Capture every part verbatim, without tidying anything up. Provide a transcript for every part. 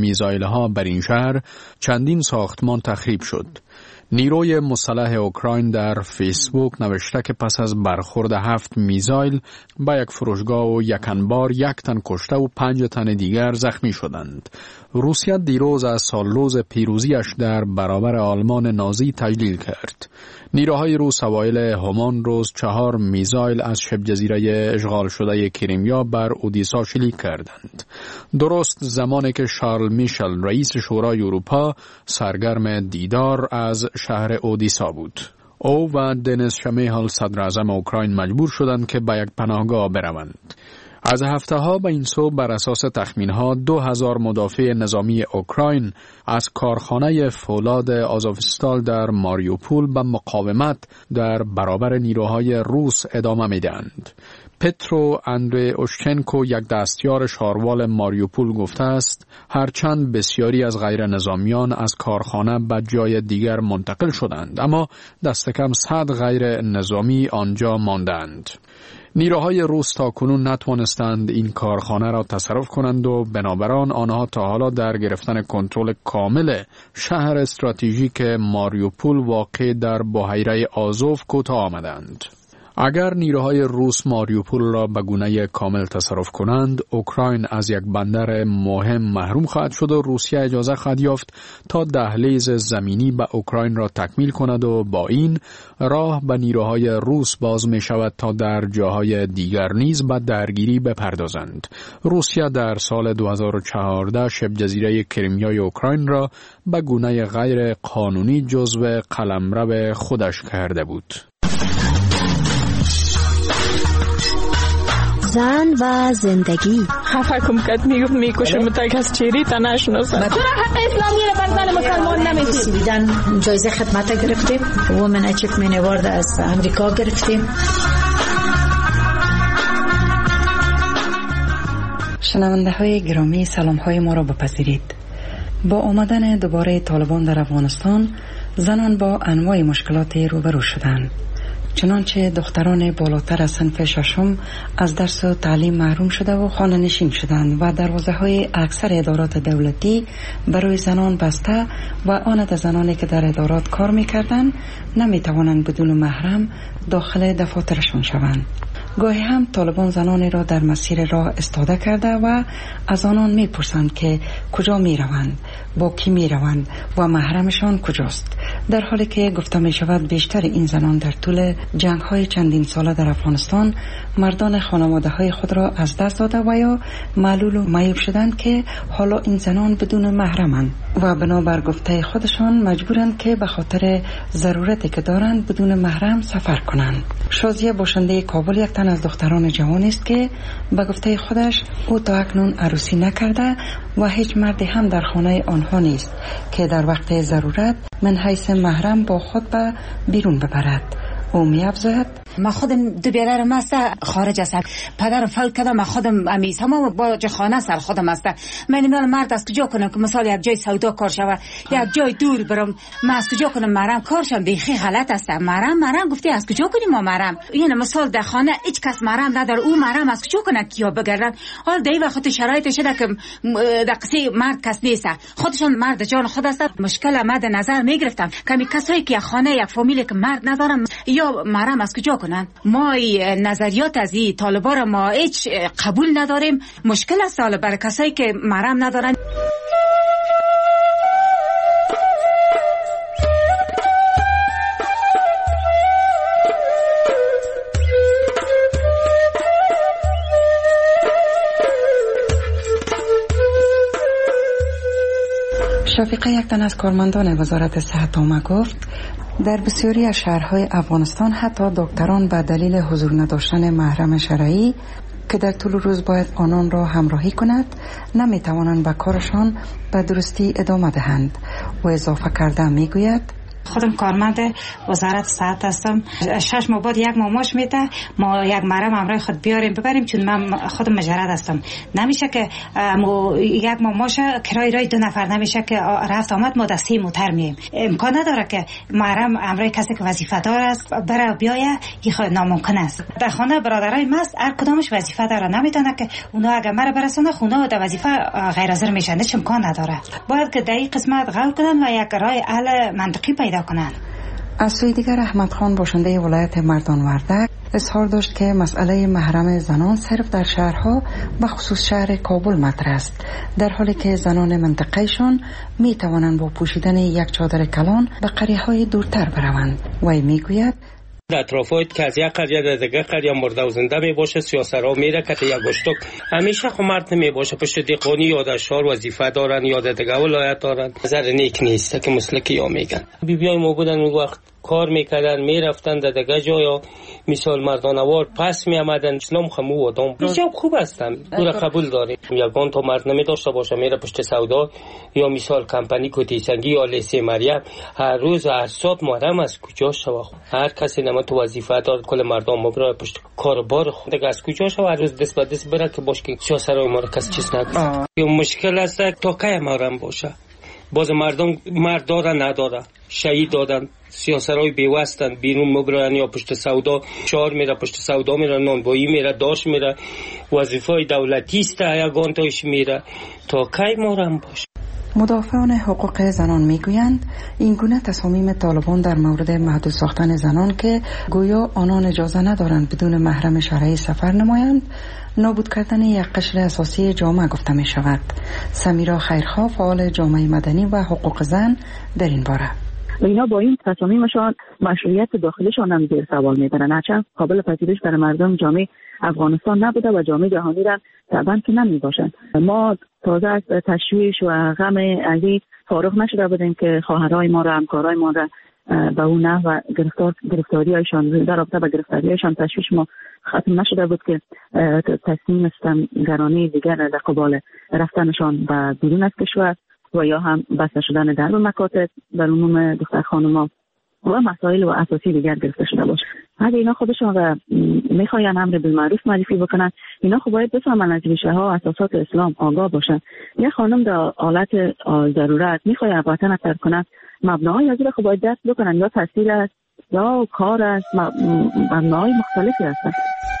میزایل ها بر این شهر چندین ساختمان تخریب شد. نیروی مسلح اوکراین در فیسبوک نوشته که پس از برخورد هفت میزایل با یک فروشگاه و یک انبار یک تن کشته و پنج تن دیگر زخمی شدند. روسیه دیروز از سالروز پیروزیش در برابر آلمان نازی تجلیل کرد. نیروهای روس اوایل همان روز چهار میزایل از شبه جزیره اشغال شده کریمیا بر اودیسا شلیک کردند. درست زمانی که شارل میشل رئیس شورای اروپا سرگرم دیدار از شهر اودیسا بود. او و دنیس شمیهال صدر اعظم اوکراین مجبور شدند که به یک پناهگاه بروند. از هفته ها به این سو بر اساس تخمین ها دو هزار مدافع نظامی اوکراین از کارخانه فولاد آزوفستال در ماریوپول به مقاومت در برابر نیروهای روس ادامه میدهند. پترو اندری اوشچنکو یک دستیار شاروال ماریوپول گفته است هرچند بسیاری از غیر نظامیان از کارخانه به جای دیگر منتقل شدند، اما دست کم صد غیر نظامی آنجا ماندند. نیروهای روس تا کنون نتوانستند این کارخانه را تصرف کنند و بنابراین آنها تا حالا در گرفتن کنترل کامل شهر استراتژیک ماریوپول واقع در بحیره آزوف کوتاه آمدند. اگر نیروهای روس ماریوپول را به گونه کامل تصرف کنند، اوکراین از یک بندر مهم محروم خواهد شد و روسیه اجازه خواهد یافت تا دهلیز زمینی به اوکراین را تکمیل کند و با این راه به نیروهای روس باز می شود تا در جاهای دیگر نیز به درگیری بپردازند. روسیه در سال دو هزار و چهارده شبه جزیره کریمیای اوکراین را به گونه غیر قانونی جزو قلمرو خودش کرده بود. زن و زندگی خفه کم کت میگفت میکشه متک از چیری تا نشناسن چرا حق اسلامی رو بر زن مسلمان نمیدید؟ دیدن جایزه خدمت گرفتیم، وومن اچیومنت اوارد از امریکا گرفتیم. شنونده های گرامی، سلام های ما را بپذیرید. با آمدن دوباره طالبان در افغانستان، زنان با انواع مشکلات روبرو شدند. چنانچه دختران بالاتر از صنف ششم از درس و تعلیم محروم شده و خانه نشین شدند و دروازه های اکثر ادارات دولتی برای زنان بسته و آن از زنانی که در ادارات کار میکردند نمی توانند بدون محرم داخل دفاترشان شوند. گاهی هم طالبان زنانی را در مسیر راه استاده کرده و از آنان می پرسند که کجا می روند، با کی می روند و محرمشان کجاست، در حالی که گفته می شود بیشتر این زنان در طول جنگ های چندین ساله در افغانستان مردان خانواده های خود را از دست داده و یا معلول و معیوب شدند که حالا این زنان بدون محرمند و بنابر گفته خودشان مجبورند که به خاطر ضرورتی که دارند بدون محرم سفر کنند. شازیه باشنده کابل یک تن از دختران جوان است که به گفته خودش او تا اکنون عروسی نکرده و هیچ مردی هم در خانه آنها نیست که در وقت ضرورت من حیث محرم با خود به بیرون ببرد. او می افزاید ما خودم دو بیادرم است خارج است، پدرم فوت کرده، ما خودم امیز هم با خانه سر خودم است. من نمیدونم مرد از کجا کنم که مثلا یک جای سودا کار شود، یک جای دور برم، ما از کجا کنم مرم کارشم بیخی غلط است. مرم مرم گفتی از کجا کنیم ما مرم؟ یعنی مثال در خانه هیچ کس مرم نداره، او مرم از کجا کنه کیا بگردن؟ حال دی وقت شرایط شده که در قصه مرد کس نیست، خودشون مرد جان خود است. مشکل مد نظر میگرفتم کمی کسایی که خانه یک فامیلی که مرد ندارن یا مرم از کجا کنن؟ ما نظریات از این طالبا را ما هیچ قبول نداریم. مشکل است حالا برای کسایی که مرم ندارن. شفیقه یک تن از کارمندان وزارت صحت آمه گفت در بسیاری از شهرهای افغانستان حتی دکتران به دلیل حضور نداشتن محرم شرعی که در طول روز باید آنان را همراهی کند نمی توانند به کارشان به درستی ادامه دهند. و اضافه کرده می گوید خودم کارمند وزارت صحت هستم. شش ماه بعد یک ماه ماش میده. ما یک مرم همراه خود بیاریم ببریم چون من خودم مجرد هستم. نمیشه که یک ماه ماش کرای رای دو نفر نمیشه که رفت آمد ما دستی موتر مییم. امکان نداره که مرم همراه کسی که وظیفه دار است بره بیایه. این خود ناممکن است. در خانه برادرای ماست هر کدامش وظیفه داره. نمیتونه که اونا اگه مرا برسونه خونه و در وظیفه غیر حاضر میشن. هیچ امکان نداره. باید که در این قسمت غور کنن و یک رای حل منطقی پیدا کنن. از سوی دیگر احمد خان باشنده ولایت مردان وردک اظهار داشت که مسئله محرم زنان صرف در شهرها و خصوص شهر کابل مطرح است، در حالی که زنان منطقهشان می توانند با پوشیدن یک چادر کلان به قریه های دورتر بروند. وی می گوید در اطرافات که از یک قریه در دیگه قریه مرده و زنده می باشه سیاسرها میره که یک گشتک همیشه خو مرد نمی باشه. پشت دیقانی یا در شهر وظیفه دارن یا در دیگه ولایت دارن. نظر نیک نیست که مسلکی یا میگن. بی بیای ما بودن اون وقت کار میکردن میرفتن در دیگه جا یا مثال مردانوار پس می آمدن. اسلام خمو و دام بسیار خوب هستن. او قبول داریم. یگان تا مرد نمی داشته باشه میره پشت سودا یا مثال کمپانی کوتیسنگی یا لیسه مریم هر روز هر ساعت محرم از کجا شوا. هر کسی نما تو وظیفه دار کل مردم مبرای پشت کاربار خود دیگه از کجا شوا. هر روز دست به دست بره که باش که سیاسرای ما رو کس چیز نکنه. یه مشکل است تا کی محرم باشه. باز مردم مرد داره نداره شهید دادن. سیاسرهای بیوستن بیرون مبرن یا پشت سودا شهر میره پشت سودا میره نانوایی میره داشت میره وظیفه دولتی است یگان تاش میره تا کی محرم باشه. مدافعان حقوق زنان میگویند این گونه تصامیم طالبان در مورد محدود ساختن زنان که گویا آنان اجازه ندارند بدون محرم شرعی سفر نمایند نابود کردن یک قشر اساسی جامعه گفته می شود. سمیرا خیرخواه فعال جامعه مدنی و حقوق زن در این باره و اینا با این تصامیمشان مشروعیت داخلیشان هم زیر سوال میبرن. هرچند قابل پذیرش برای مردم جامعه افغانستان نبوده و جامعه جهانی را طبعا که نمی باشند. ما تازه از تشویش و غم عزیز فارغ نشده بودیم که خواهرای ما را همکارای ما را به اون نحو گرفتار گرفتاری هایشان در رابطه با گرفتاری هایشان تشویش ما ختم نشده بود که تصمیم ستمگرانه دیگر در قبال رفتنشان به بیرون از کشور و یا هم بسته شدن در مکاتب در عموم دختر خانوما و مسائل و اساسی دیگر گرفته شده باشه. اگه اینا خودشون را میخواین امر بالمعروف معرفی بکنن اینا خب باید بفهمن از ریشه ها اساسات اسلام آگاه باشن. یه خانم در حالت ضرورت میخواد وطن رو ترک کنه مبناهای از خب باید دست بکنن یا تحصیل است یا کار است مبناهای مختلفی هستن.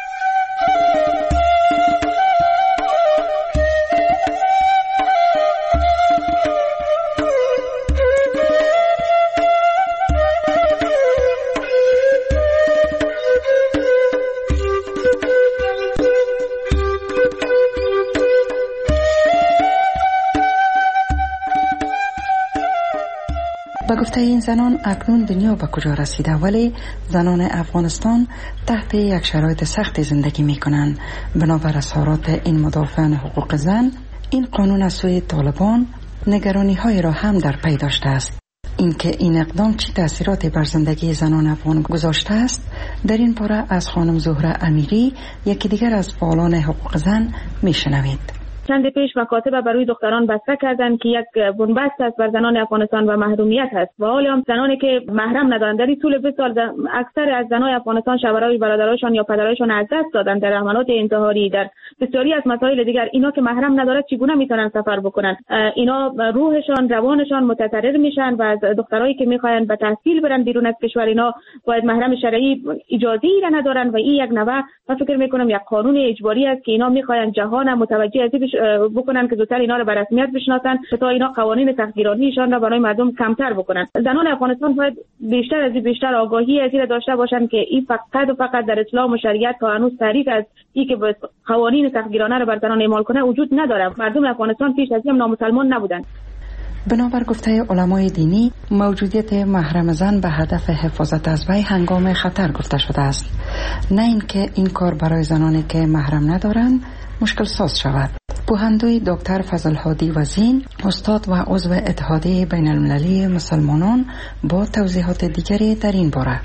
با گفته این زنان اکنون دنیا به کجا رسیده ولی زنان افغانستان تحت یک شرایط سخت زندگی می کنند. بنابر اظهارات این مدافعان حقوق زن این قانون از سوی طالبان نگرانی های را هم در پی داشته است. اینکه این اقدام چه تاثیراتی بر زندگی زنان افغان گذاشته است در این باره از خانم زهره امیری یکی دیگر از فعالان حقوق زن می شنوید. چند پیش مکاتب بر روی دختران بسته کردند که یک بنبست است بر زنان افغانستان و محرومیت هست و حالا هم زنانی که محرم ندارند. در طول بیست سال اکثر از زنان افغانستان شوهرای برادرایشان یا پدرایشان از دست دادند در حملات انتحاری در بسیاری از مسائل دیگر. اینا که محرم ندارد چگونه میتونن سفر بکنن؟ اینا روحشان روانشان متضرر میشن و از دخترایی که میخواین به تحصیل برن بیرون از کشور اینا باید محرم شرعی اجازه ای را ندارن و این یک نوع من فکر میکنم یک قانون اجباری است که اینا میخواین جهان متوجه از بکنن که زودتر اینا رو به رسمیت بشناسن تا اینا قوانین سختگیرانیشان را برای مردم کمتر بکنن. زنان افغانستان باید بیشتر از بیشتر آگاهی از این داشته باشن که این فقط و فقط در اسلام و شریعت تا هنوز تعریف از این که قوانین سختگیرانه رو بر زنان اعمال کنه وجود نداره. مردم افغانستان پیش از این نامسلمان نبودن. بنابر گفته علمای دینی موجودیت محرم زن به هدف حفاظت از وی هنگام خطر گفته شده است، نه اینکه این کار برای زنانی که محرم ندارند مشکل ساز شود. پوهندوی دکتر فضل هادی وزین استاد و عضو اتحادیه بین المللی مسلمانان با توضیحات دیگری در این باره.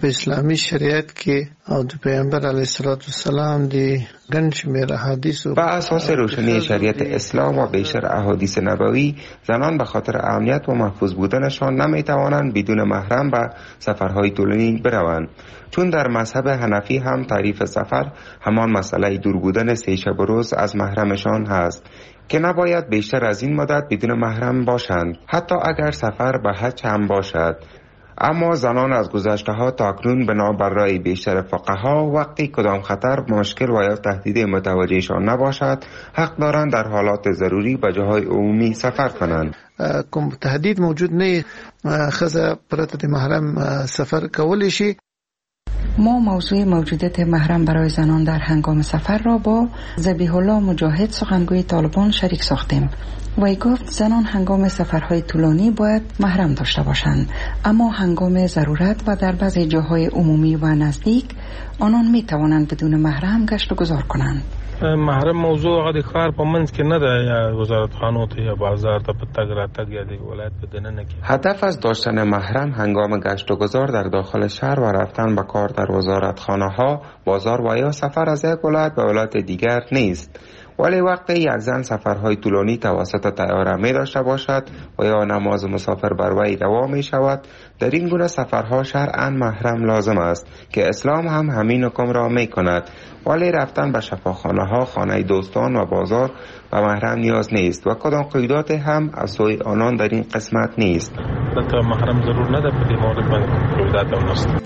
په اسلامی شریعت کې او د پیغمبر علیه السلام دی گنج میره حدیث بر اساس روشنی شریعت اسلام و بیشتر احادیث نبوی زنان به خاطر امنیت و محفوظ بودنشان نمیتوانند بدون محرم به سفرهای طولانی بروند، چون در مذهب حنفی هم تعریف سفر همان مسئله دور بودن سه شب و روز از محرمشان هست که نباید بیشتر از این مدت بدون محرم باشند، حتی اگر سفر به حج هم باشد. اما زنان از گذشته ها تاکنون بنابر رای بیشتر فقها وقتی کدام خطر، مشکل و یا تهدید متوجهشان نباشد حق دارند در حالات ضروری به جاهای عمومی سفر کنند. کوم تهدید موجود نه، خزه پرته د محرم سفر کولی شي. ما موضوع موجودیت محرم برای زنان در هنگام سفر را با ذبیح الله مجاهد سخنگوی طالبان شریک ساختیم. وی گفت زنان هنگام سفرهای طولانی باید محرم داشته باشند، اما هنگام ضرورت و در بعضی جاهای عمومی و نزدیک آنان می توانند بدون محرم گشت و گذار کنند. محرم موضوع هغه د ښار په منځ کې نه ده، یا وزارت خانو ته یا بازار ته په تګ راتګ یا د ولایت په دننه کې. هدف از داشتن محرم هنگام گشت و گذار در داخل شهر و رفتن به کار در وزارتخانه ها، بازار و یا سفر از یک ولایت به ولایت دیگر نیست. ولی وقتی یک زن سفرهای طولانی توسط طیاره می داشته باشد و یا نماز مسافر بر وی روا می شود، در این گونه سفرها شرعاً محرم لازم است که اسلام هم همین حکم را می کند. ولی رفتن به شفاخانه ها، خانه دوستان و بازار به محرم نیاز نیست و کدام قیودات هم از سوی آنان در این قسمت نیست. دلته محرم ضرور نه ده، په دې مورد باندې قیودات هم نشته.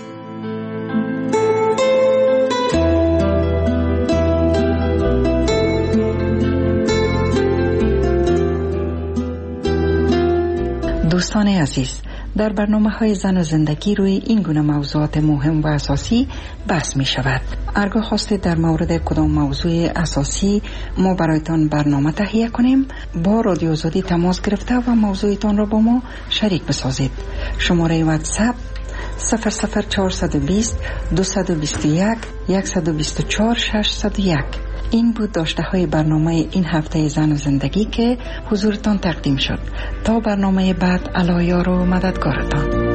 دوستان عزیز، در برنامه های زن و زندگی روی این گونه موضوعات مهم و اساسی بحث می شود. هرگاه خواستید در مورد کدام موضوع اساسی ما برایتان برنامه تهیه کنیم، با رادیو آزادی تماس گرفته و موضوعتان را با ما شریک بسازید. شماره واتساپ صفر صفر چهارصد و بیست دویست و بیست و یک صد و بیست و چهار ششصد و یک. این بود داشته های برنامه این هفته زن و زندگی که حضورتان تقدیم شد. تا برنامه بعد، الله یار و مددگارتان.